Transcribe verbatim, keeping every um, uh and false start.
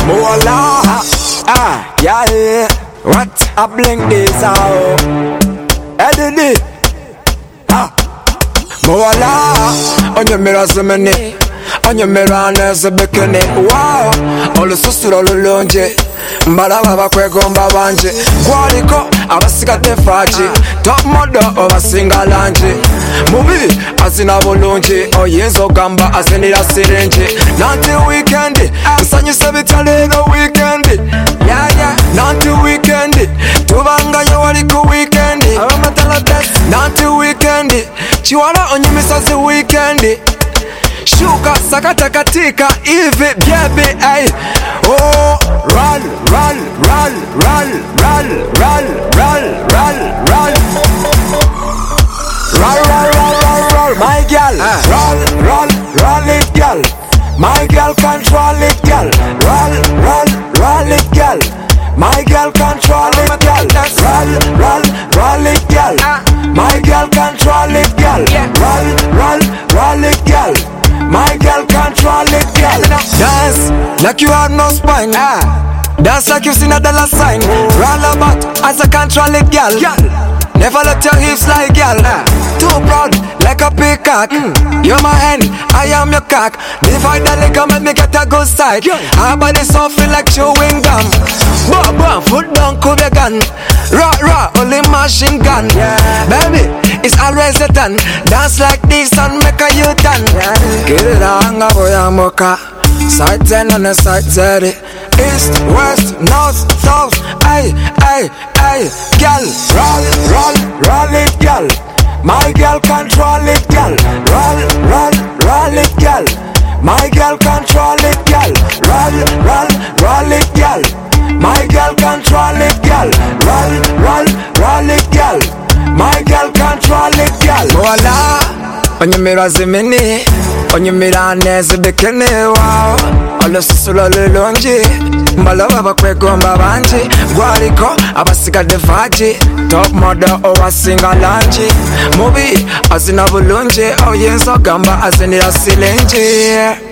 Mola, ah, yeah, yeah. What a blink this out. Eddie, ah, Mola, on your mirrors a minute, on your mirror as a bikini. Wow, all the sister all alone. Mbalaba kwegomba banje kwaliko abasigate faji top model obasinga lanje mubi azina bulungi oyenzo gamba azenira sirenje nanti weekend nsanyise bitale the weekend yeah yeah nanti weekend tubanga yo wali ku weekend abamatala best nanti weekend chiwala onyumisa zi weekend shuka sakata katika hivi bebe ay oh roll roll roll roll roll roll roll roll roll roll roll roll roll my girl roll roll roll it girl my girl control it girl roll roll roll it girl my girl control it girl roll roll roll it girl my girl control it girl roll roll roll it girl my girl control it, girl. Dance like you have no spine. Ah. Dance like you seen a dollar sign. Roll about as a control it, girl. Never let your hips like girl. Ah. Too proud like a peacock. Mm. You're my hand, I am your cock. Divide the leg and make me get a good side. Our body so feel like chewing gum. Boom boom, foot down, cool your gun. Raw raw, only machine gun. Yeah. Baby, it's always a turn. Dance like this and make a U-turn. Get it on, boy, I'm okay. Side ten on the side thirty. East, west, north, south. Ay, ay, ay. Girl, roll, roll, roll it, girl. My girl control it, girl. Roll, roll, roll it, girl. My girl control it, girl. Roll, roll, roll it, girl. My girl control it, girl. Roll, roll, roll it, girl. My girl control it, girl. Voila, on your mirrors a minute, on your mirror there's a bikini. Wow, all the solo longe, Malava bakwegomba banje, Guarico, abasiga de faji, top model or a single lanji, movie, as in a bulunge, oh yes, or gamba as in a silenje.